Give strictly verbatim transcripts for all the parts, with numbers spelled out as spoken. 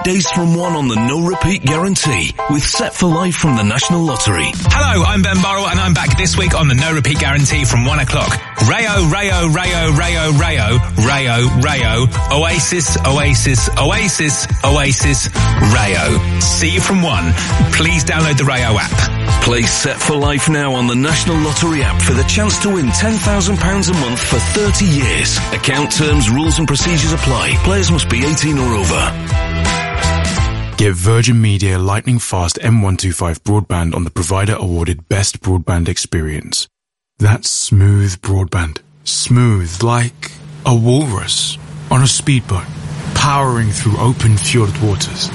days from one on the no repeat guarantee with Set for Life from the National Lottery. Hello, I'm Ben Burrell and I'm back this week on the no repeat guarantee from one o'clock. Rayo, Rayo, Rayo, Rayo, Rayo, Rayo, Rayo, Oasis, Oasis, Oasis, Oasis, Rayo. See you from one. Please download the Rayo app. Play Set for Life now on the National Lottery app for the chance to win ten thousand pounds a month for thirty years. Account terms, rules and procedures apply. Players must be eighteen or over. Get Virgin Media lightning fast M one twenty-five broadband on the provider awarded best broadband experience. That's smooth broadband. Smooth like a walrus on a speedboat, powering through open fjord waters.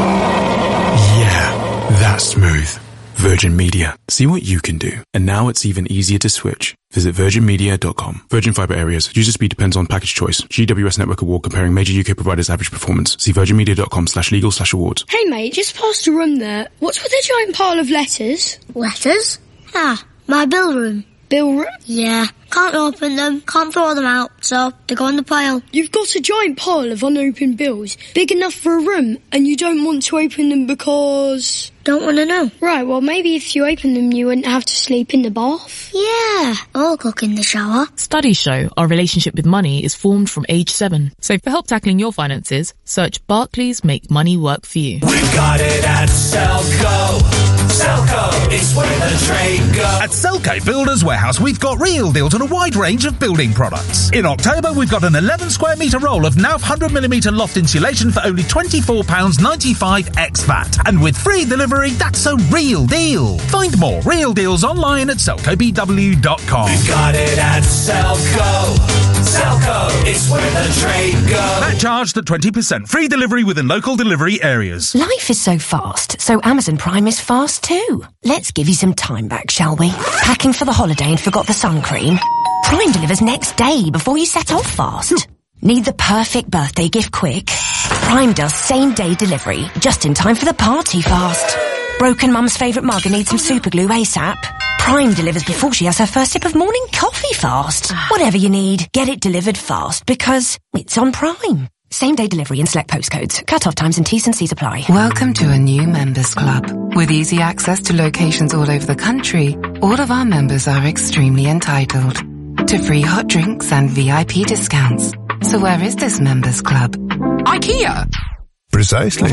Yeah, that's smooth. Virgin Media. See what you can do. And now it's even easier to switch. Visit virgin media dot com. Virgin Fibre areas. User speed depends on package choice. G W S Network Award comparing major U K providers' average performance. See virgin media dot com slash legal slash awards. Hey mate, just past the room there. What's with the giant pile of letters? Letters? Ah, my bill room. Bill room? Yeah. Can't open them, can't throw them out, so they go in the pile. You've got a giant pile of unopened bills, big enough for a room, and you don't want to open them because... Don't want to know. Right, well maybe if you open them you wouldn't have to sleep in the bath. Yeah, or cook in the shower. Studies show our relationship with money is formed from age seven. So for help tackling your finances, search Barclays Make Money Work for You. We've got it at Selco. Selco, it's where the trade goes. At Selco Builders Warehouse, we've got real deals on a wide range of building products. In October, we've got an eleven square metre roll of N A F one hundred millimetre loft insulation for only twenty-four pounds ninety-five ex V A T. And with free delivery, that's a real deal. Find more real deals online at selco b w dot com. We've got it at Selco. Selco, it's where the trade goes. That charged at twenty percent. Free delivery within local delivery areas. Life is so fast, so Amazon Prime is fast too. Let's give you some time back, shall we? Packing for the holiday and forgot the sun cream? Prime delivers next day before you set off fast. Need the perfect birthday gift quick? Prime does same day delivery, just in time for the party fast. Broken mum's favourite mug and needs some super glue ASAP? Prime delivers before she has her first sip of morning coffee fast. Whatever you need, get it delivered fast because it's on Prime. Same day delivery in select postcodes. Cut-off times and T's and C's apply. Welcome to a new members club. With easy access to locations all over the country, all of our members are extremely entitled to free hot drinks and V I P discounts. So where is this members club? IKEA! Precisely.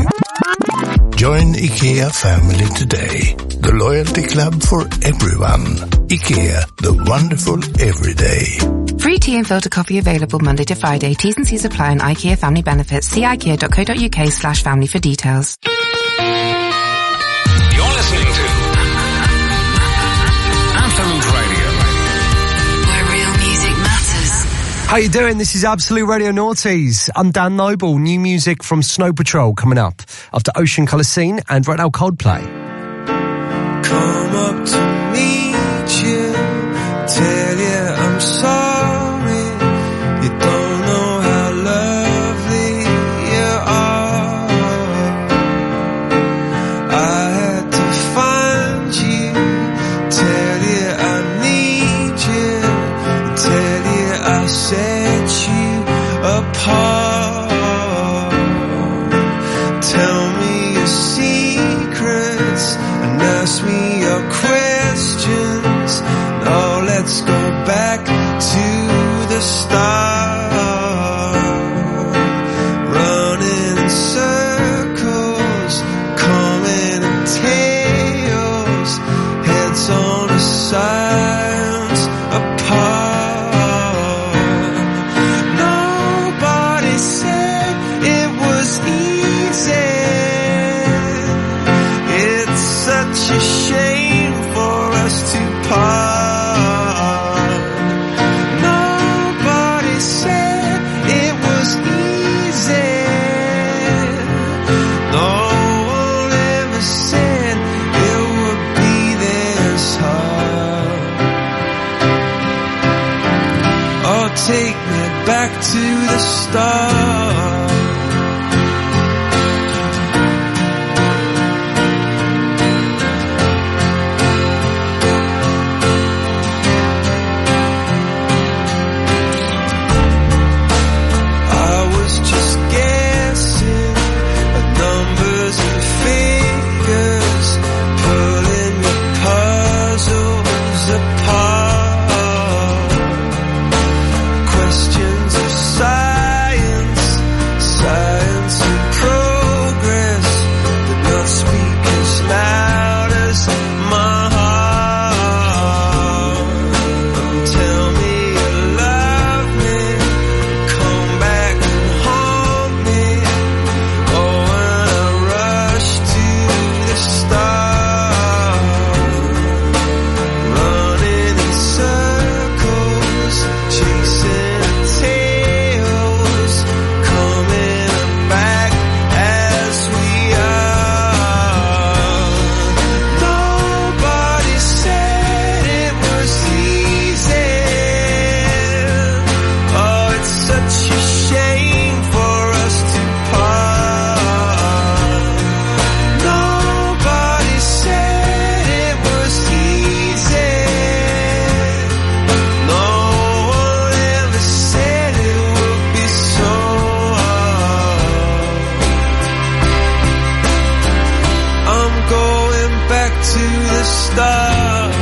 Join IKEA family today. The loyalty club for everyone. IKEA, the wonderful everyday. Free tea and filter coffee available Monday to Friday. T's and C's apply on IKEA family benefits. See ikea dot co dot uk slash family for details. You're listening to Absolute Radio, where real music matters. How you doing? This is Absolute Radio Naughties. I'm Dan Noble. New music from Snow Patrol coming up after Ocean Colour Scene and right now Coldplay. Come up to meet you, tell you I'm sorry. You don't know how lovely you are. I had to find you, tell you I need you, tell you I set you apart. Tell me your secrets and ask me your questions. Now let's go back to the start. Running in circles, coming in tails, heads on the sides apart. Nobody said it was easy. It's such a shame for us to part. Nobody said it was easy. No one ever said it would be this hard. Oh, take me back to the start. I was just guessing, but no start.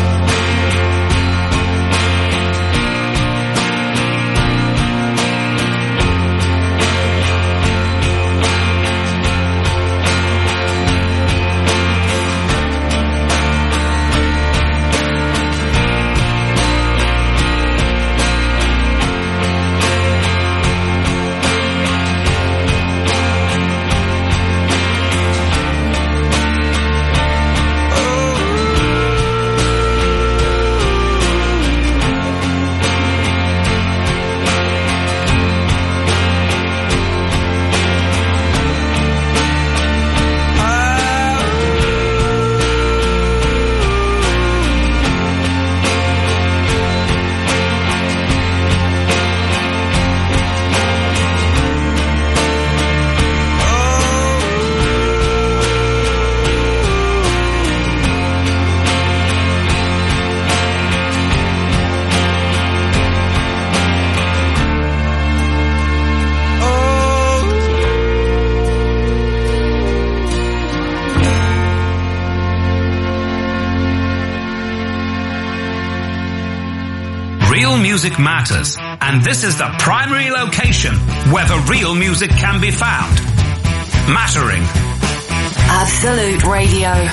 Music matters, and this is the primary location where the real music can be found. Mattering. Absolute Radio.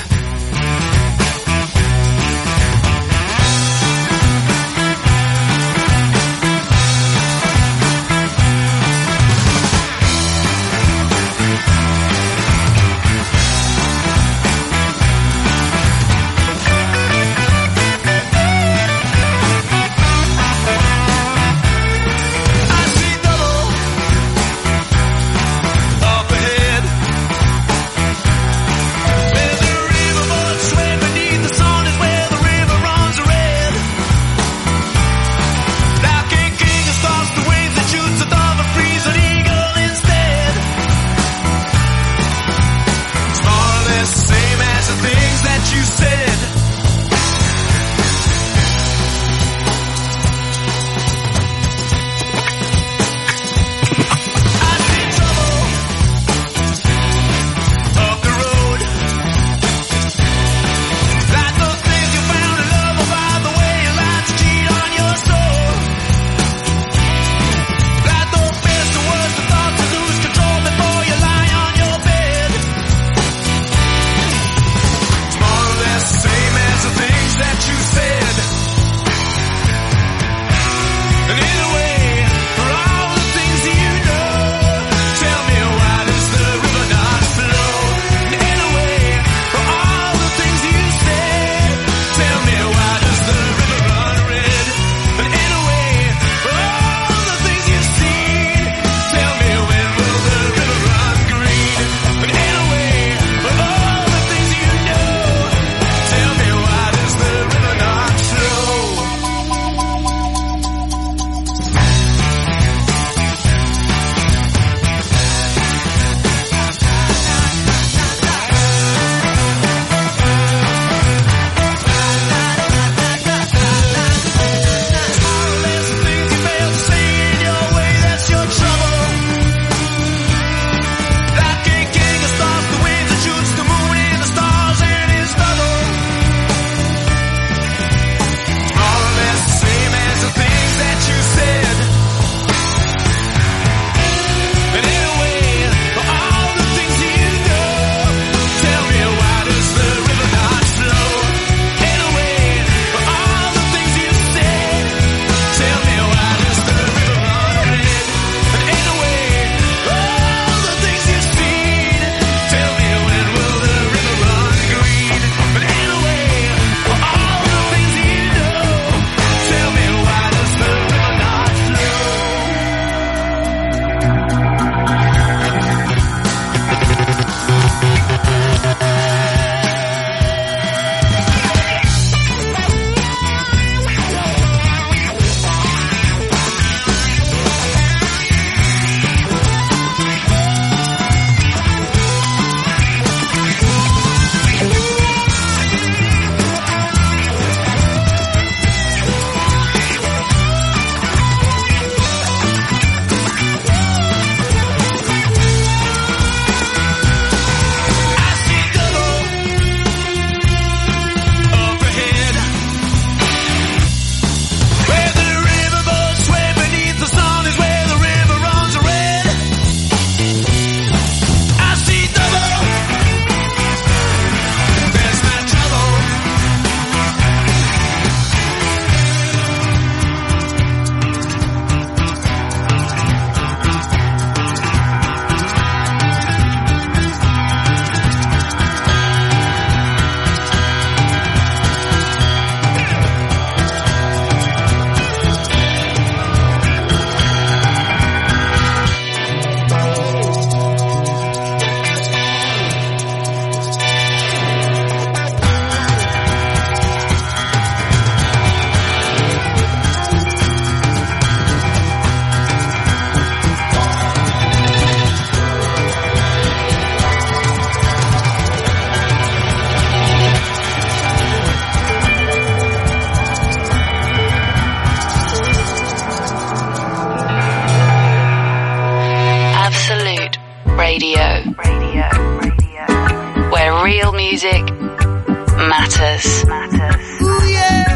real music matters. Matters. Ooh, yeah.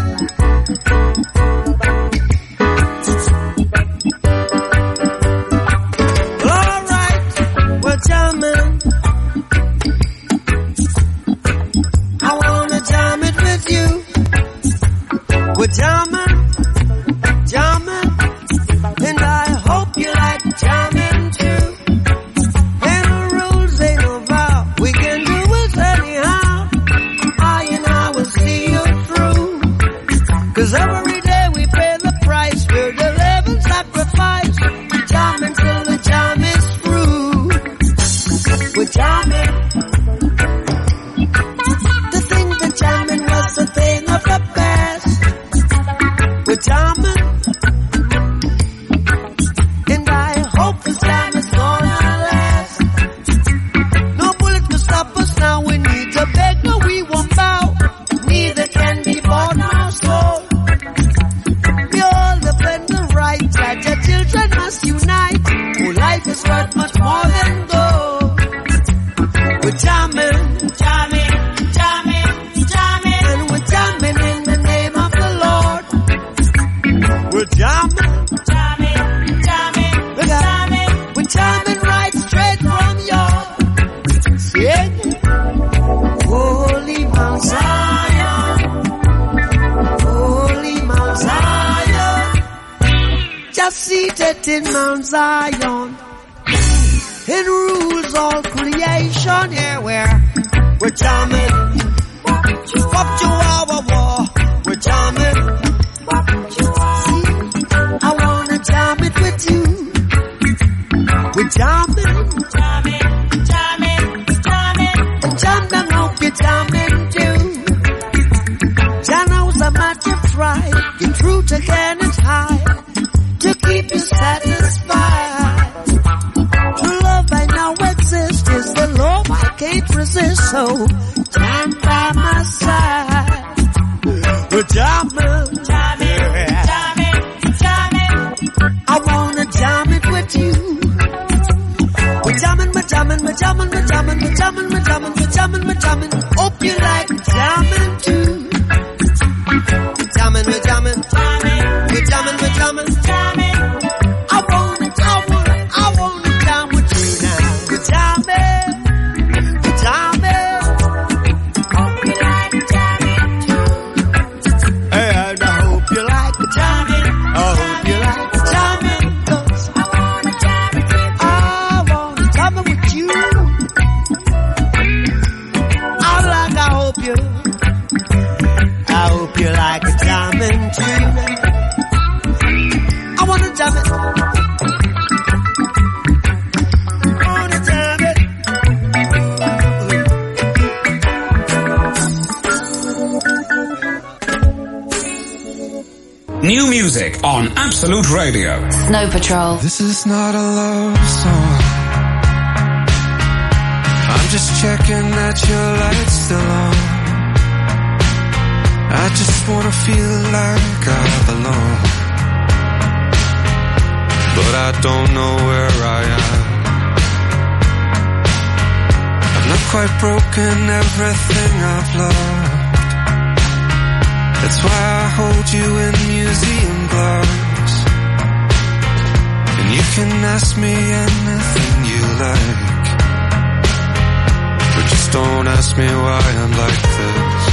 All right, we're jamming. I wanna jam it with you. We're jamming, jamming, and I hope you like jamming too. Ain't no rules, ain't no vow. We can do it anyhow. I and I will see you through. 'Cause every day we pay the price. We're the living sacrifice. Jamming till the jam is through. We're jamming. To think that jamming was a thing of the past. We're jamming. And I hope this jam is gonna last. No bullet can stop us now. We need to beg, no we won't bow. Neither can be bought nor sold. We all defend the right that your children must unite. Oh, life is worth much more than gold. We're jamming, jamming, jamming, jamming, and we're jamming in the name of the Lord. We're jamming, jamming, jamming, we're jamming, we're jamming right straight from your sing. Holy Mount Zion, Holy Mount Zion, just seated in Mount Zion. It rules all creation, yeah, where we're jamming. Up to our war, we're jamming. See, I wanna jam it with you. We're jamming, jamming, jamming, jamming. And jam them, hope you're jamming too. Jano's a matter of try. Your truth again is high to keep you satisfied. True love I know exists is the love I can't resist. So stand by my side. We're jamming, jamming, jamming, jamming. I wanna jam it with you. We're jamming, we're jamming, we're jamming, we're jamming, we're jamming, we're jamming, we're jamming, we're jamming. Hope you like jamming too. We're jamming, we're jamming, jamming, we're jamming, we're jamming, jamming. I wanna, I wanna, I wanna jam with you now. We're jamming, we're jamming. Hope you like jamming too. And I hope you like jamming. I hope you like jamming. 'Cause I wanna jam it with you. I wanna jam it with you. I like, I hope you, I hope you like jamming too. I wanna jam it. I wanna jam it. New music on Absolute Radio. Snow Patrol. This is not a love song. I'm just checking that your light's still on. I just wanna feel like I belong. But I don't know where I am. I've not quite broken everything I've loved. That's why I hold you in museum gloves. And you can ask me anything you like, but just don't ask me why I'm like this.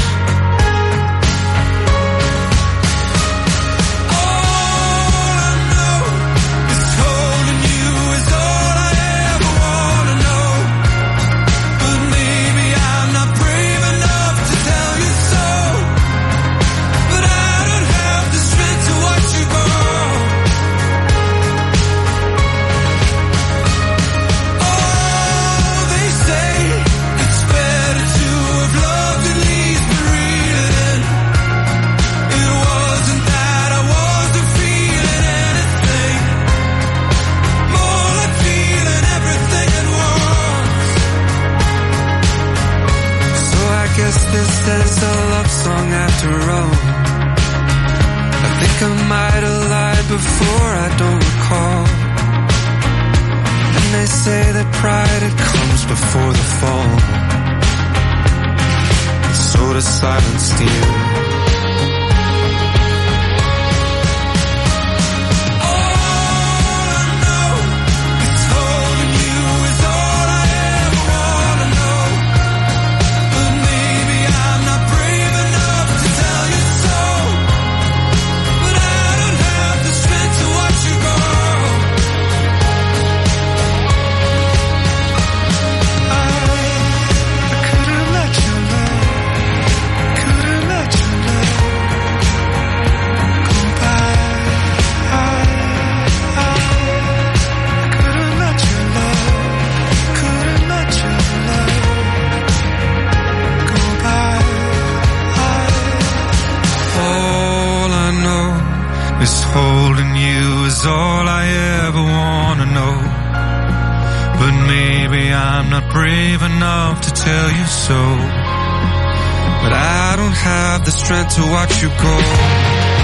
This is a love song after all. I think I might have lied before, I don't recall. And they say that pride, it comes before the fall. a silent steal. Holding you is all I ever wanna know. But maybe I'm not brave enough to tell you so. But I don't have the strength to watch you go.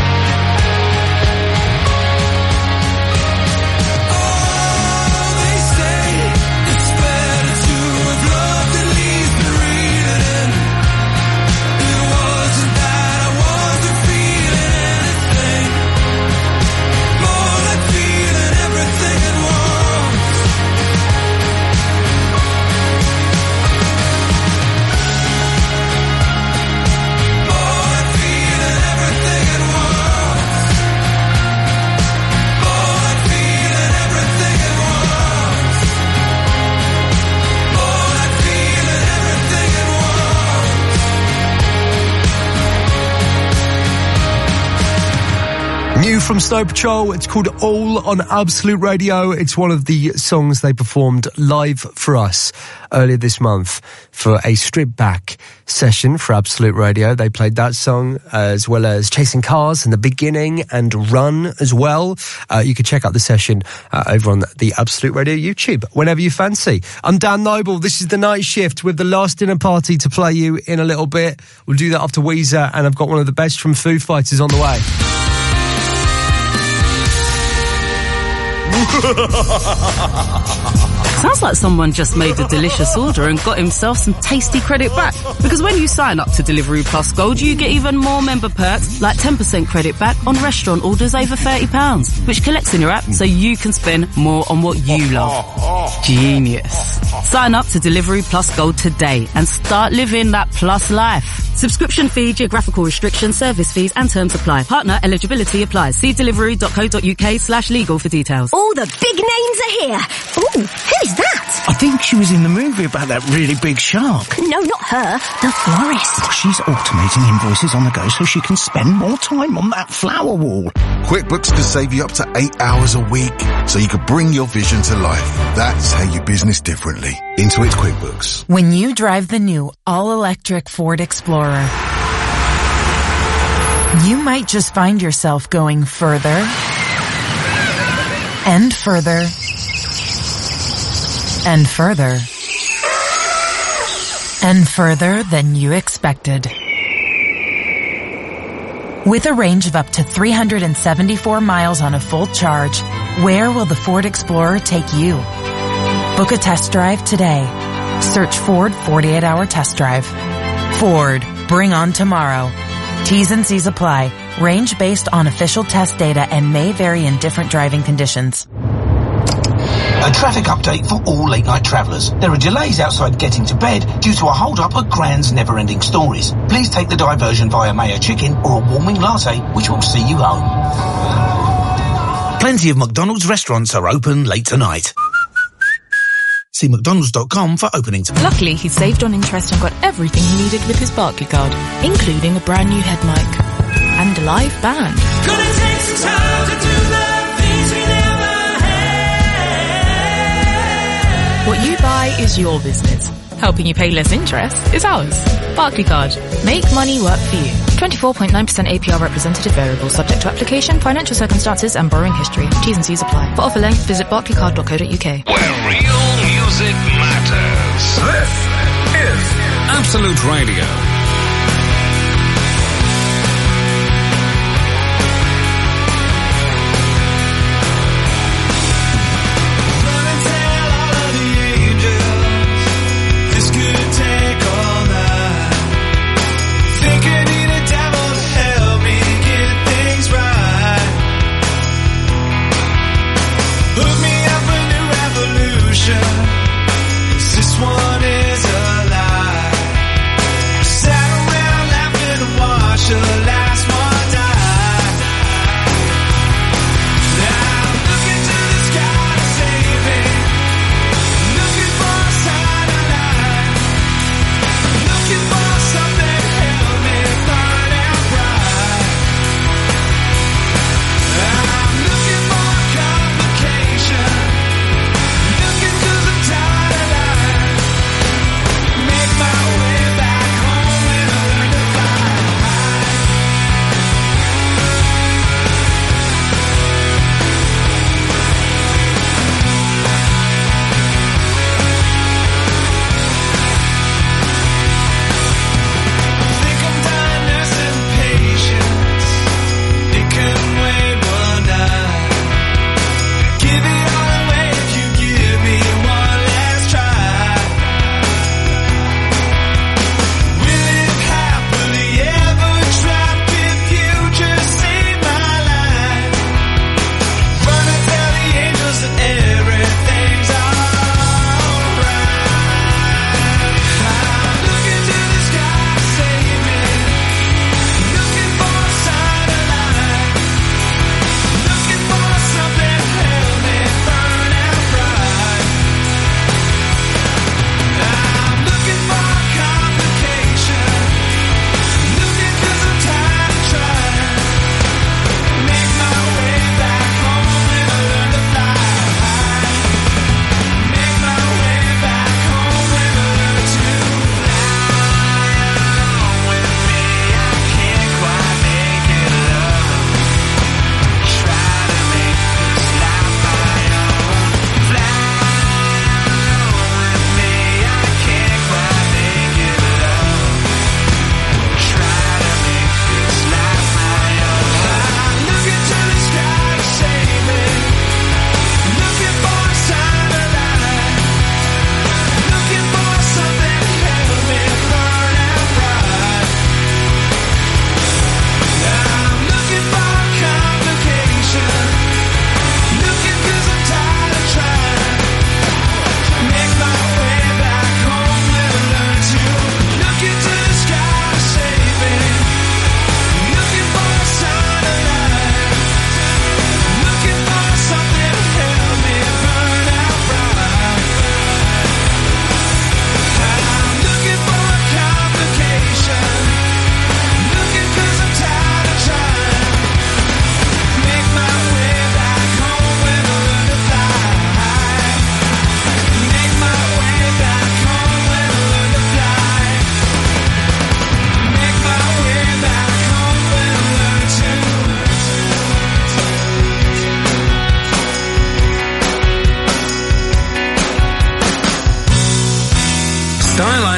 New from Snow Patrol, it's called All on Absolute Radio. It's one of the songs they performed live for us earlier this month for a stripped back session for Absolute Radio. They played that song as well as Chasing Cars in the beginning and Run as well. Uh, you can check out the session uh, over on the Absolute Radio YouTube whenever you fancy. I'm Dan Noble. This is The Night Shift with The Last Dinner Party to play you in a little bit. We'll do that after Weezer, and I've got one of the best from Foo Fighters on the way. Sounds like someone just made a delicious order and got himself some tasty credit back. Because when you sign up to Deliveroo Plus Gold, you get even more member perks, like ten percent credit back on restaurant orders over thirty pounds, which collects in your app so you can spend more on what you love. Genius. Sign up to Deliveroo Plus Gold today and start living that plus life. Subscription fee, geographical restrictions, service fees and terms apply. Partner eligibility applies. See deliveroo.co.uk slash legal for details. All the big names are here. Ooh, who's that? I think she was in the movie about that really big shark. No, not her. The florist. Oh, she's automating invoices on the go so she can spend more time on that flower wall. QuickBooks could save you up to eight hours a week so you could bring your vision to life. That's how you business differently. Intuit QuickBooks. When you drive the new all-electric Ford Explorer, you might just find yourself going further and further and further and further than you expected. With a range of up to three hundred seventy-four miles on a full charge, where will the Ford Explorer take you? Book a test drive today. Search Ford forty-eight hour Test Drive. Ford, bring on tomorrow. T's and C's apply. Range based on official test data and may vary in different driving conditions. A traffic update for all late-night travellers. There are delays outside getting to bed due to a hold-up at Grand's Never-Ending Stories. Please take the diversion via Mayo Chicken or a warming latte, which will see you home. Plenty of McDonald's restaurants are open late tonight. See mcdonalds dot com for opening time. Luckily, he saved on interest and got everything he needed with his Barclaycard, including a brand new head mic and a live band. Gonna take some time to do the things we never had. What you buy is your business. Helping you pay less interest is ours. Barclaycard. Make money work for you. twenty-four point nine percent A P R representative variable, subject to application, financial circumstances and borrowing history. T's and C's apply. For offer length, visit barclaycard dot co dot uk. Where real music matters. This is Absolute Radio.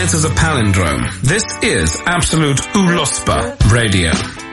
night as a palindrome. This is Absolute Ulospa Radio.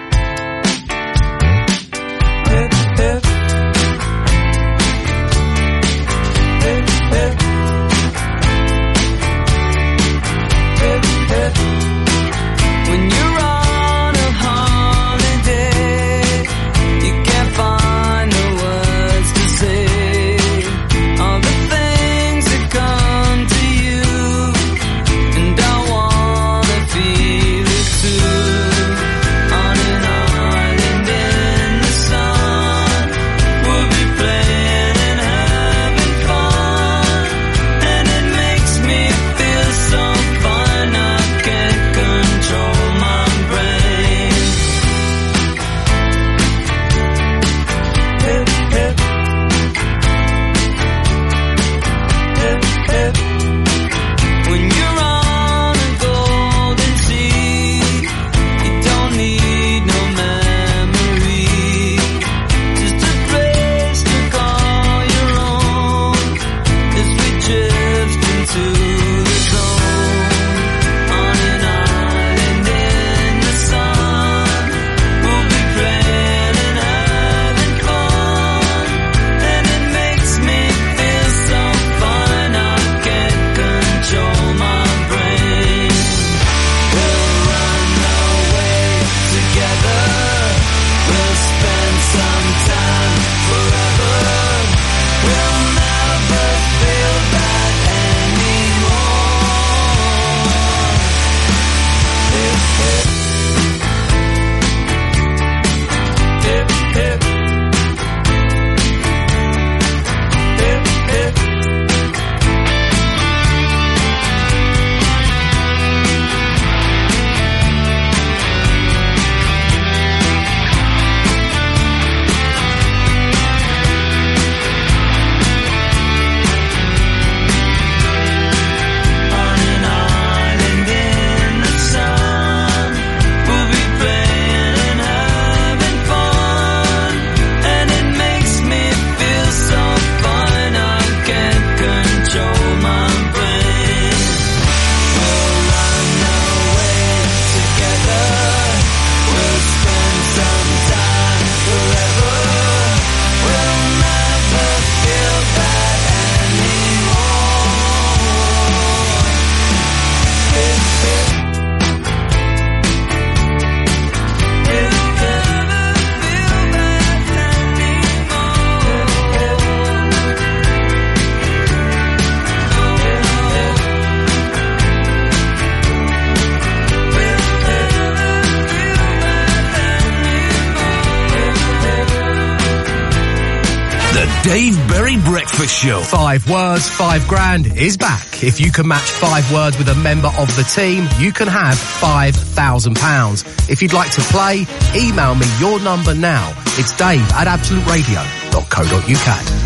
Dave Berry Breakfast Show. Five words, five grand is back. If you can match five words with a member of the team, you can have five thousand pounds. If you'd like to play, email me your number now. It's dave at absolute radio dot co dot uk.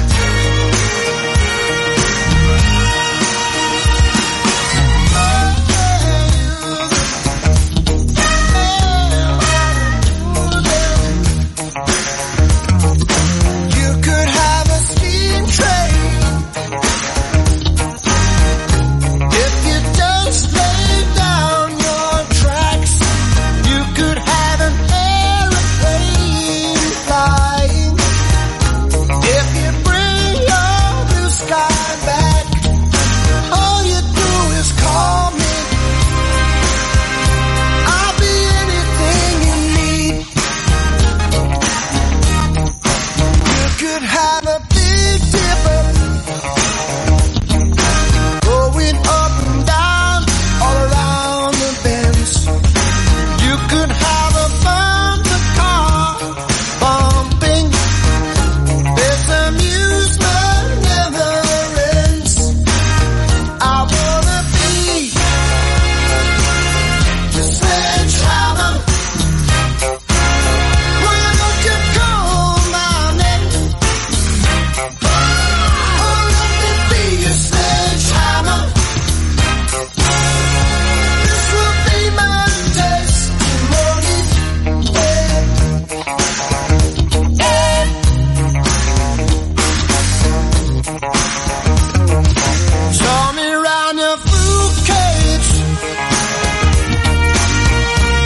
If you bring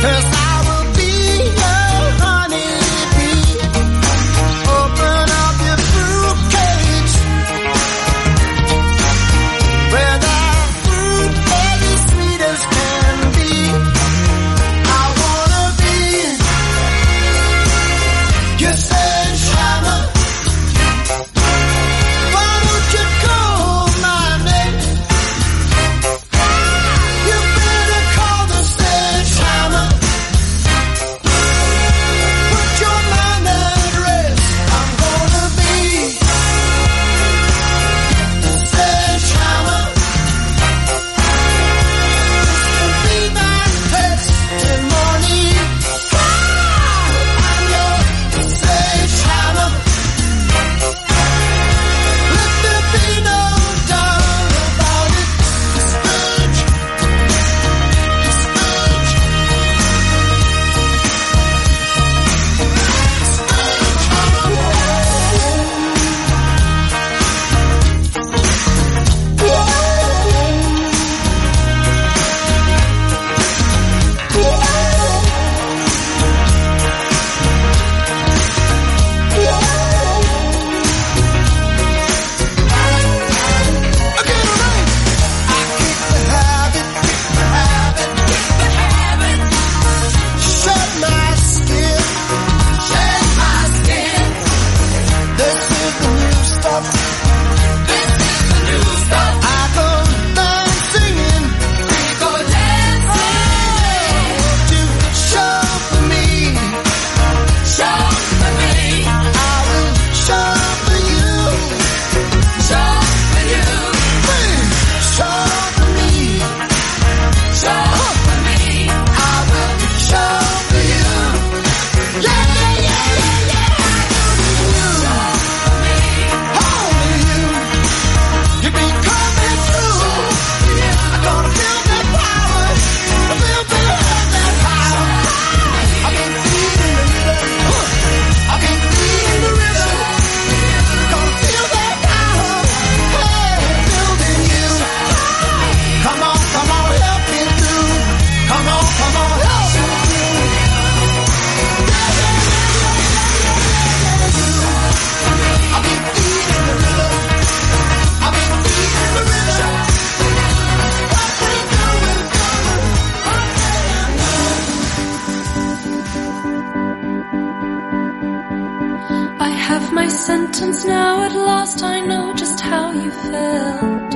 sentence now, at last I know just how you felt.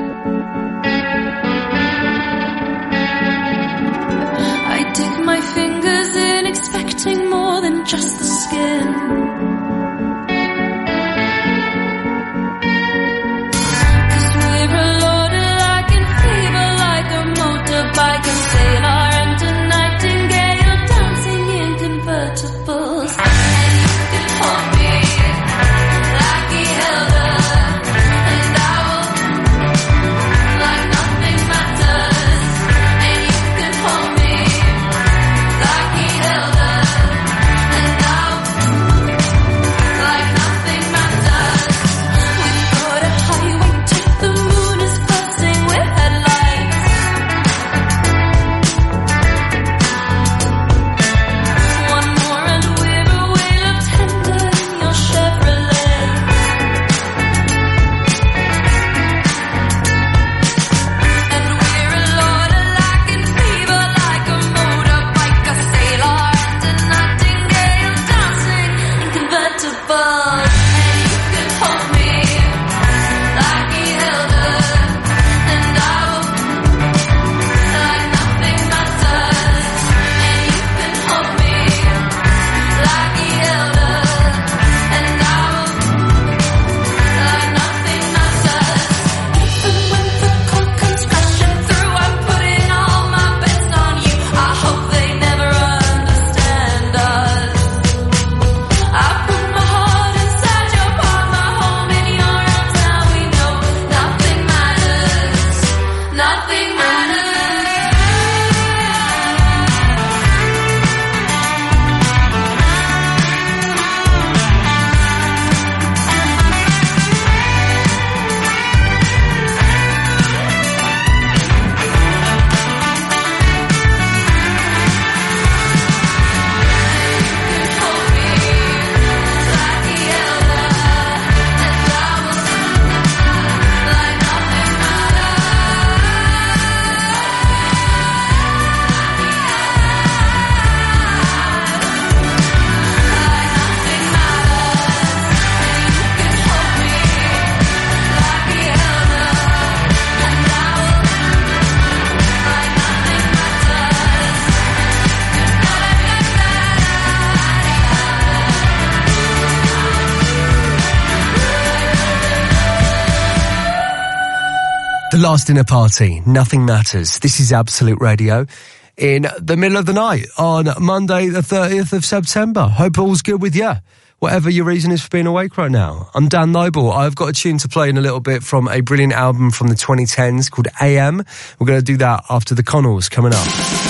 I dig my fingers in, expecting more than just the skin. Cause we're a loader like in fever, like a motorbike, and sailor and a nightingale dancing in convertibles. And you can hold me like he held her, and I will The last dinner party, nothing matters. This is Absolute Radio in the middle of the night on Monday the thirtieth of September. Hope all's good with you, whatever your reason is for being awake right now. I'm Dan Noble. I've got a tune to play in a little bit from a brilliant album from the twenty tens called A M. We're going to do that after the Connells coming up.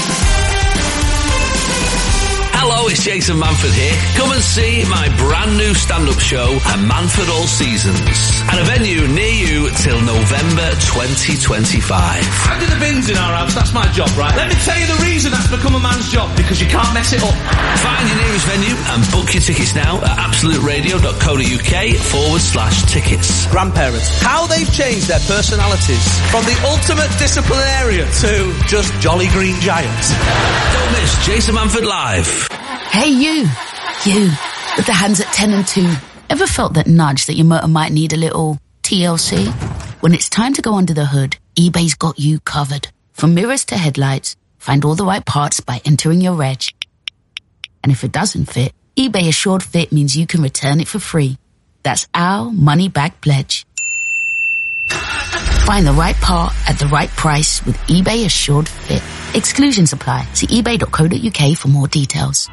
Hello, it's Jason Manford here. Come and see my brand new stand-up show at Manford All Seasons at a venue near you till November twenty twenty-five. I do the bins in our house, that's my job, right? Let me tell you the reason that's become a man's job, because you can't mess it up. Find your nearest venue and book your tickets now at absoluteradio.co.uk forward slash tickets. Grandparents, how they've changed their personalities from the ultimate disciplinarian to just jolly green giants. Don't miss Jason Manford Live. Hey you, you, with the hands at ten and two. Ever felt that nudge that your motor might need a little T L C? When it's time to go under the hood, eBay's got you covered. From mirrors to headlights, find all the right parts by entering your reg. And if it doesn't fit, eBay Assured Fit means you can return it for free. That's our money back pledge. Find the right part at the right price with eBay Assured Fit. Exclusions apply. See ebay.co.uk for more details.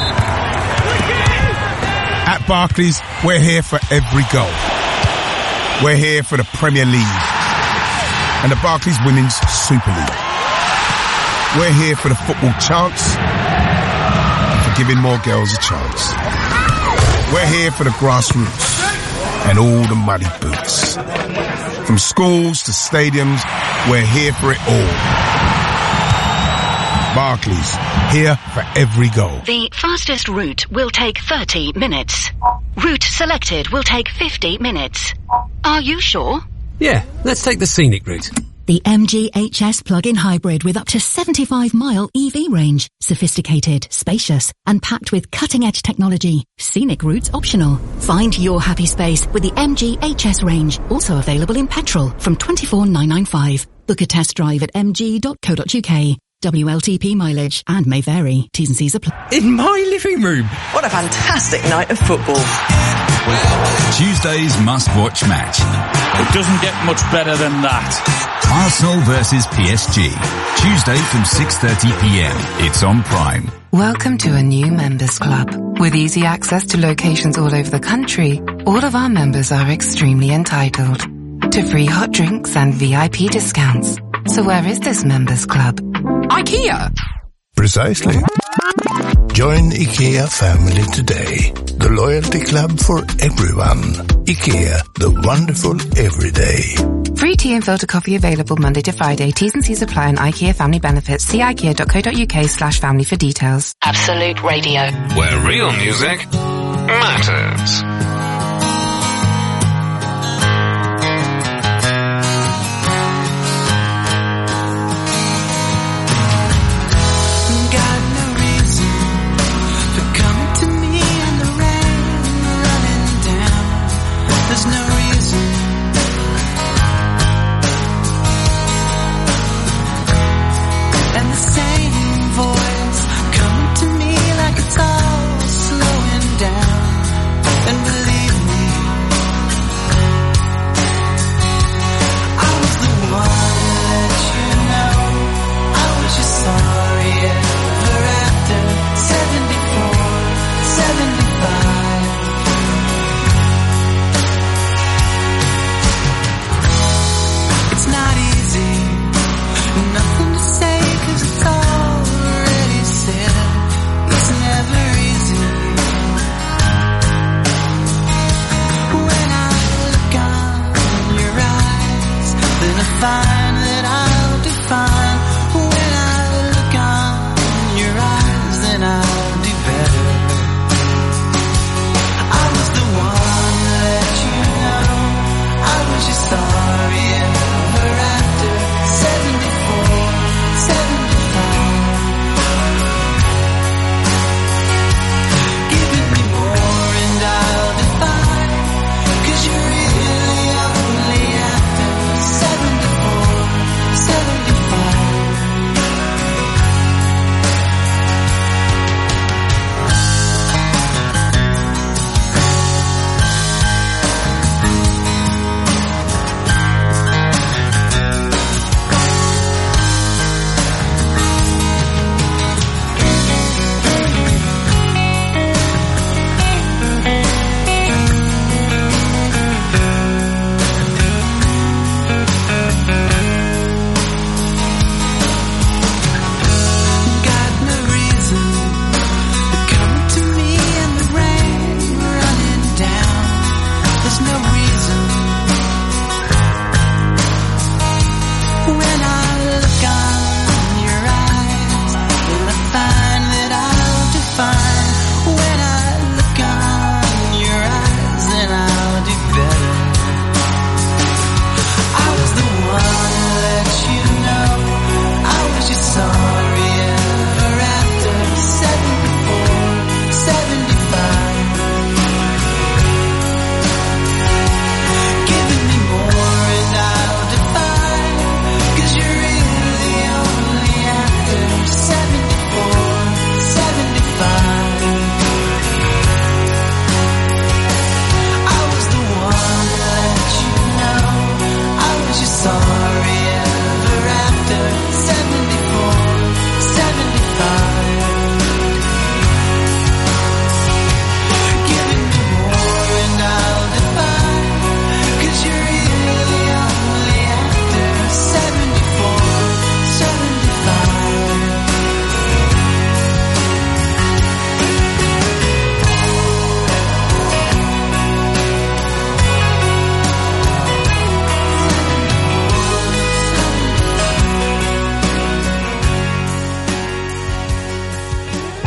At Barclays, we're here for every goal. We're here for the Premier League and the Barclays Women's Super League. We're here for the football chants and for giving more girls a chance. We're here for the grassroots and all the muddy boots. From schools to stadiums, we're here for it all. Barclays, here for every goal. The fastest route will take thirty minutes. Route selected will take fifty minutes. Are you sure? Yeah, let's take the scenic route. The M G H S plug-in hybrid with up to seventy-five mile E V range. Sophisticated, spacious, and packed with cutting-edge technology. Scenic routes optional. Find your happy space with the M G H S range. Also available in petrol from twenty-four thousand nine hundred ninety-five. Book a test drive at m g dot co dot u k. W L T P mileage and may vary. T's and C's apply. In my living room. What a fantastic night of football. Tuesday's must-watch match. It doesn't get much better than that. Arsenal versus P S G. Tuesday from six thirty p m. It's on Prime. Welcome to a new members club. With easy access to locations all over the country, all of our members are extremely entitled to free hot drinks and V I P discounts. So where is this members club? IKEA! Precisely. Join IKEA family today. The loyalty club for everyone. IKEA, the wonderful everyday. Free tea and filter coffee available Monday to Friday. T's and C's apply on IKEA family benefits. See ikea.co.uk slash family for details. Absolute Radio. Where real music matters. There's no reason. And the same voice coming to me like it's all slowing down. And believe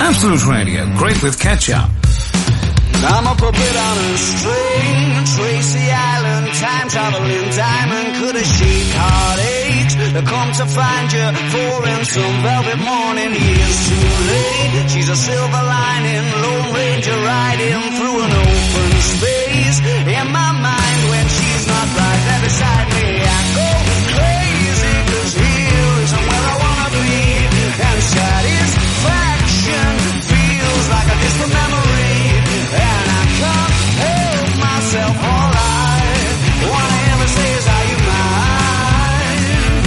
Absolute Radio, great with ketchup. I'm a puppet on a string, Tracy Island, time traveling diamond, could have shaped heartaches, come to find you, for in some velvet morning, years too late, she's a silver lining, Lone Ranger riding through an open space, in my mind when she's not right there beside me, I go crazy, cause here isn't where I wanna be, and satisfaction feels like a distant memory. And I can't help myself, all I wanna ever say is, are you mine?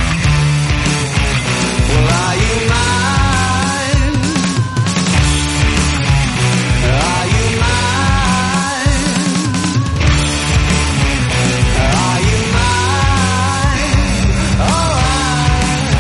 Well, are you mine? Are you mine? Are you mine? Alright.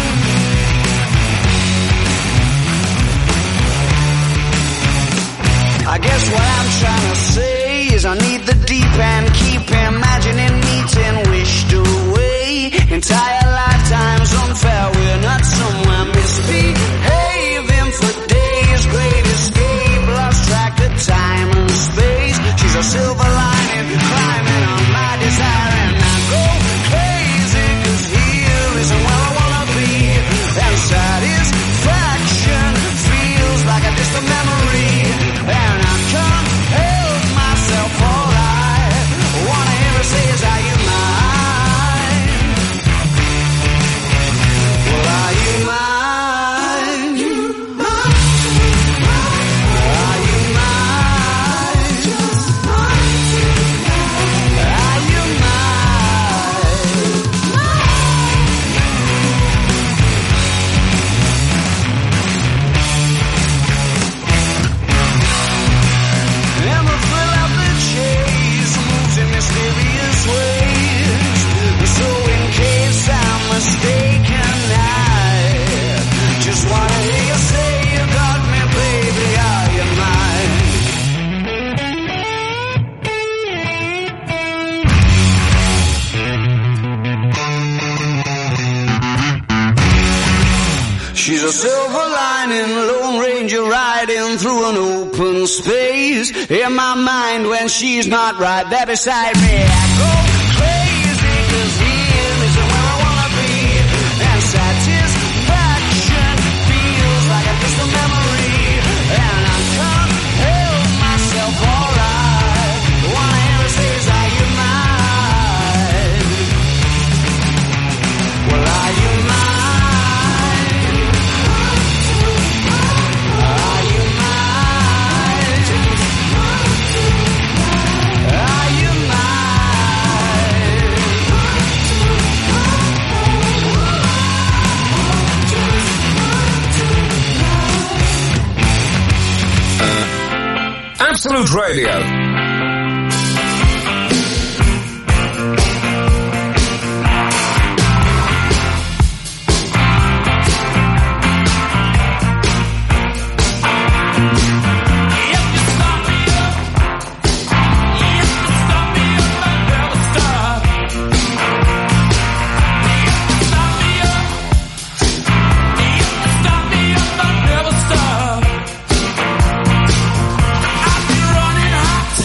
I guess what I'm trying to say is I need the deep end, keep imagining meeting wished away. Entire lifetime's unfair, we're not somewhere misbehaving for days. Great escape, lost track of time and space. She's a silver lining, climbing on my desire, and I go crazy, cause here isn't where I wanna be. And satisfaction feels like a distant memory. And I can't help myself, all I wanna hear her say is, are you mine? Well, are you mine? Are you mine? Are you And the thrill of the chase moves in mysterious ways. So in case I'm mistaken, I just wanna hear you say you got me, baby, are you mine? She's a silver lining, Lone Ranger riding through an open space. In my mind when she's not right there beside me, I go crazy, cause here isn't where I wanna be. And satisfaction feels like a distant memory. And I can't help myself, all I wanna hear her say is, are you mine? Well, are you mine? Are you mine? Are you mine? Absolute Radio. I've been running hot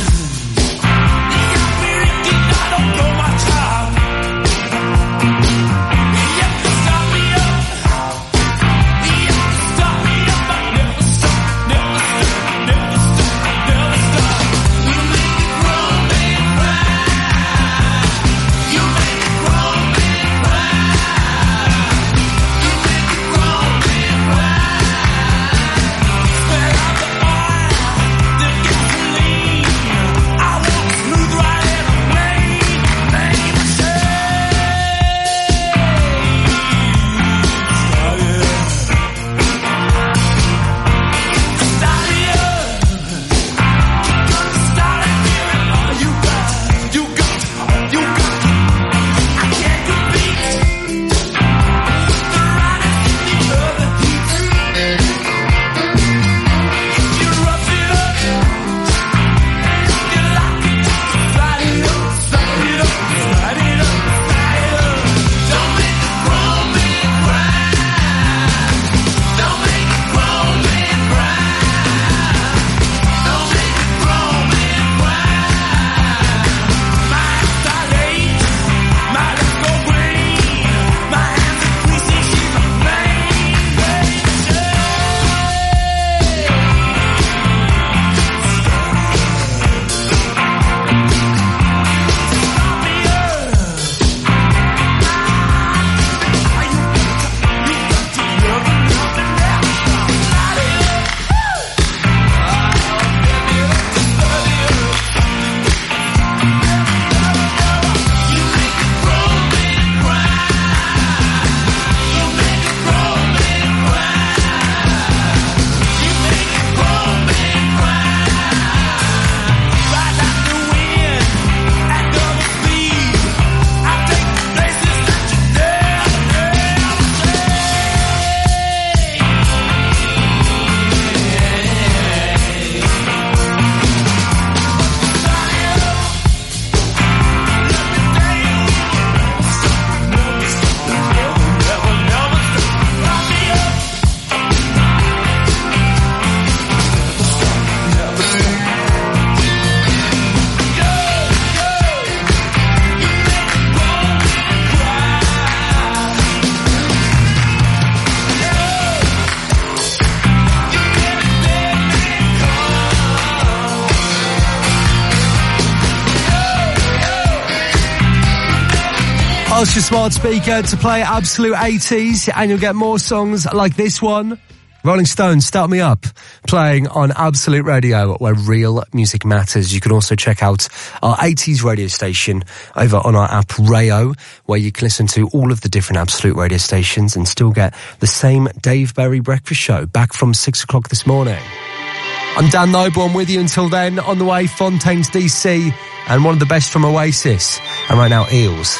Ask your smart speaker to play Absolute eighties and you'll get more songs like this one. Rolling Stones, Start Me Up, playing on Absolute Radio, where real music matters. You can also check out our eighties radio station over on our app Rayo, where you can listen to all of the different Absolute radio stations and still get the same Dave Berry Breakfast Show back from six o'clock this morning. I'm Dan Noble, I'm with you until then. On the way, Fontaines D C and one of the best from Oasis. And right now, Eels.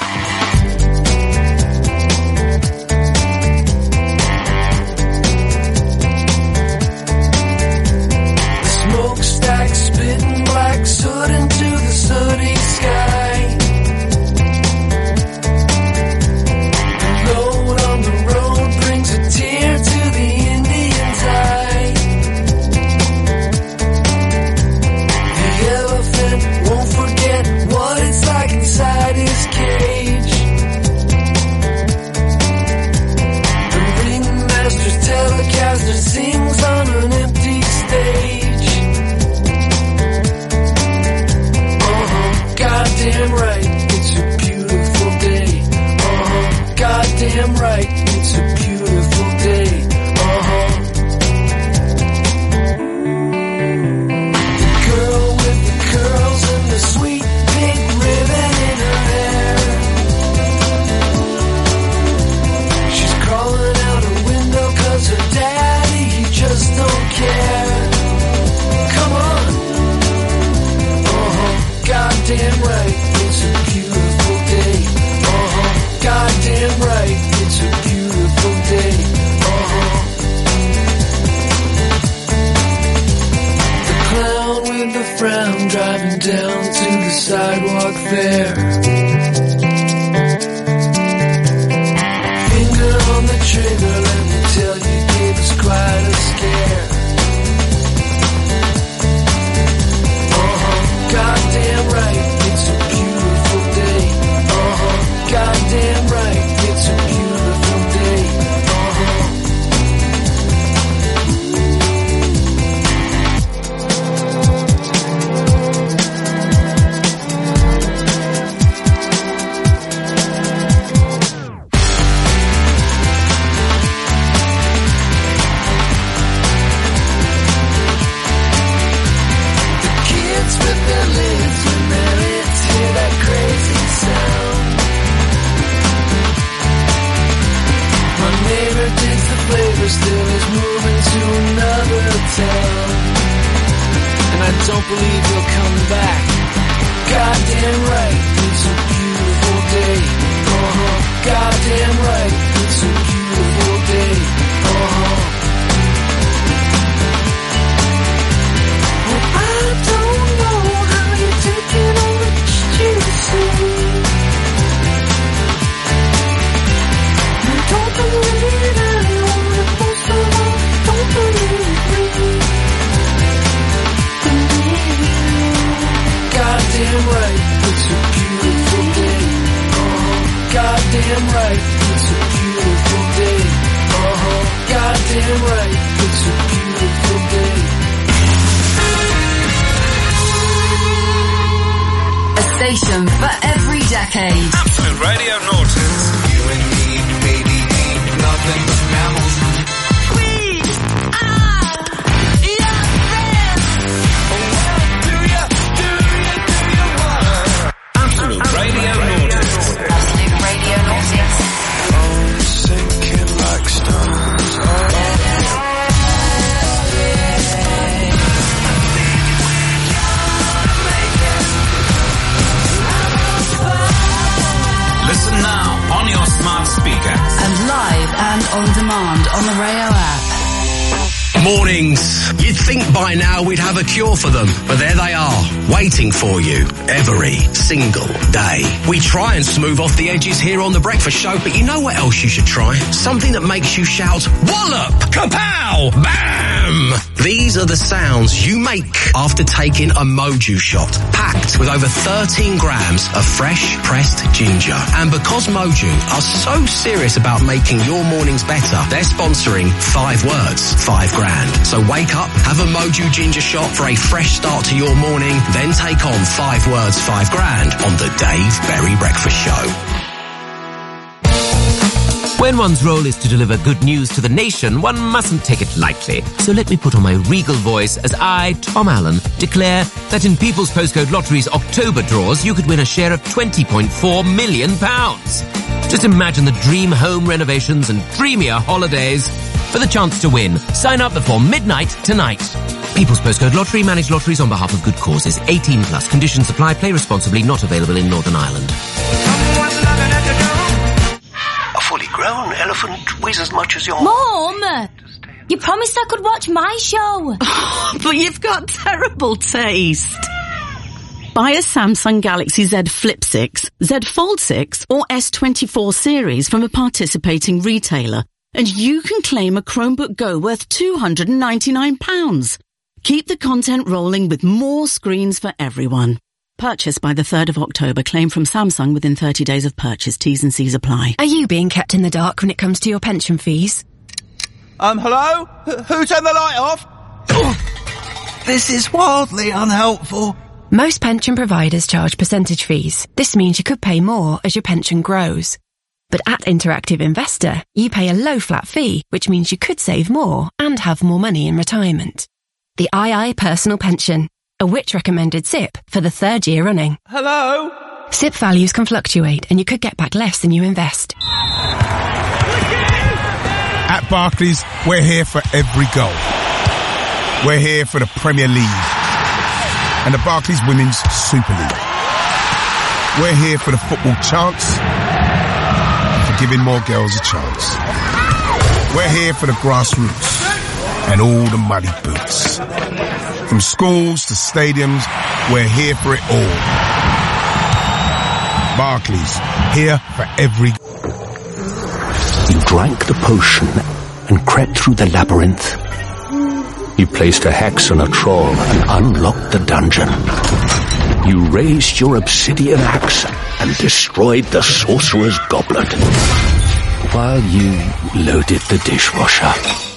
Soot into the sooty sky. The load on the road brings a tear to the Indian's eye. The elephant won't forget what it's like inside his cage. The ringmaster's telecaster sings on an empty stage. Goddamn right, it's a beautiful day. Uh-huh. Goddamn right, it's a beautiful day. Uh-huh. The girl with the curls and the sweet pink ribbon in her hair. She's crawling out her window cause her daddy, he just don't care. Come on. Uh-huh. Goddamn right, it's a beautiful day. Uh-huh. Goddamn right, it's a beautiful day. Uh-huh. The clown with the frown driving down to the sidewalk there. Finger on the trigger, let me tell you, gave us quite a scare. Uh-huh. Goddamn right. Goddamn right, it's a beautiful day. Uh-huh. The kids with their lids when their lids hear that crazy sound. Neighbor digs the flavor, still is moving to another town. And I don't believe he'll come back. Goddamn right, it's a beautiful day. Uh-huh. Goddamn right, it's a beautiful day. Uh-huh. Well, I don't know how you're taking all the shit you say. Don't believe anyone, most of all, don't believe me. Goddamn right, it's a beautiful day. Uh-huh. Goddamn right, it's a beautiful day. Uh-huh. Goddamn right, it's a beautiful day. A station for every decade. Absolute Radio Nortons. You and me, baby, ain't nothing but mammals. We are your friends. Oh, well, do ya, do ya, do ya wanna? Absolute Radio Nortons. Absolute Radio Nortons. Oh, sinking like stones. Oh. Listen now on your smart speaker. And live and on demand on the Rayo app. Mornings. You'd think by now we'd have a cure for them, but there they are, waiting for you every single day. We try and smooth off the edges here on The Breakfast Show, but you know what else you should try? Something that makes you shout, wallop, kapow, bam! These are the sounds you make after taking a Moju shot, packed with over thirteen grams of fresh pressed ginger. And because Moju are so serious about making your mornings better, they're sponsoring Five Words, Five Grand. So wake up, have a Moju ginger shot for a fresh start to your morning, then take on Five Words, Five Grand on the Dave Berry Breakfast Show. When one's role is to deliver good news to the nation, one mustn't take it lightly. So let me put on my regal voice as I, Tom Allen, declare that in People's Postcode Lottery's October draws, you could win a share of twenty point four million pounds. Just imagine the dream home renovations and dreamier holidays. For the chance to win, sign up before midnight tonight. People's Postcode Lottery, managed lotteries on behalf of good causes. eighteen plus. Conditions apply. Play responsibly. Not available in Northern Ireland. A fully grown elephant weighs as much as your... Mom! You promised I could watch my show. But you've got terrible taste. Buy a Samsung Galaxy Z Flip six, Z Fold six or S twenty-four series from a participating retailer, and you can claim a Chromebook Go worth two hundred ninety-nine pounds. Keep the content rolling with more screens for everyone. Purchase by the third of October. Claim from Samsung within thirty days of purchase. T's and C's apply. Are you being kept in the dark when it comes to your pension fees? Um, hello? H- who turned the light off? This is wildly unhelpful. Most pension providers charge percentage fees. This means you could pay more as your pension grows. But at Interactive Investor, you pay a low flat fee, which means you could save more and have more money in retirement. The I I Personal Pension, a Which recommended S I P for the third year running. Hello? S I P values can fluctuate and you could get back less than you invest. At Barclays, we're here for every goal. We're here for the Premier League and the Barclays Women's Super League. We're here for the football chants and for giving more girls a chance. We're here for the grassroots and all the muddy boots. From schools to stadiums, we're here for it all. Barclays, here for every... You drank the potion and crept through the labyrinth. You placed a hex on a troll and unlocked the dungeon. You raised your obsidian axe and destroyed the sorcerer's goblet, while you loaded the dishwasher.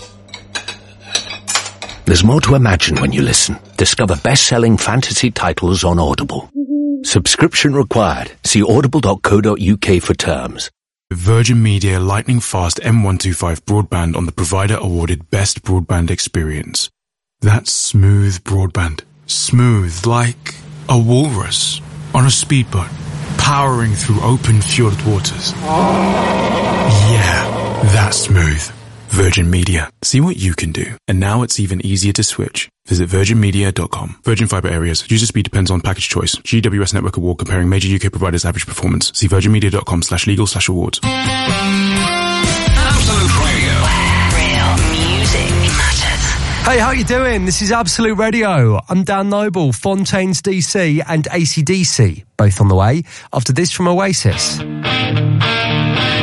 There's more to imagine when you listen. Discover best-selling fantasy titles on Audible. Subscription required. See audible dot co dot uk for terms. Virgin Media lightning fast M one twenty-five broadband on the provider awarded best broadband experience. That's smooth broadband. Smooth like a walrus on a speedboat, powering through open fjord waters. Yeah, that's smooth. Virgin Media. See what you can do. And now it's even easier to switch. Visit virgin media dot com. Virgin Fibre areas. User speed depends on package choice. G W S Network Award comparing major U K providers' average performance. See virgin media dot com slash legal slash awards. Absolute Radio. Real music matters. Hey, how you doing? This is Absolute Radio. I'm Dan Noble, Fontaines D C and A C D C, both on the way. After this from Oasis.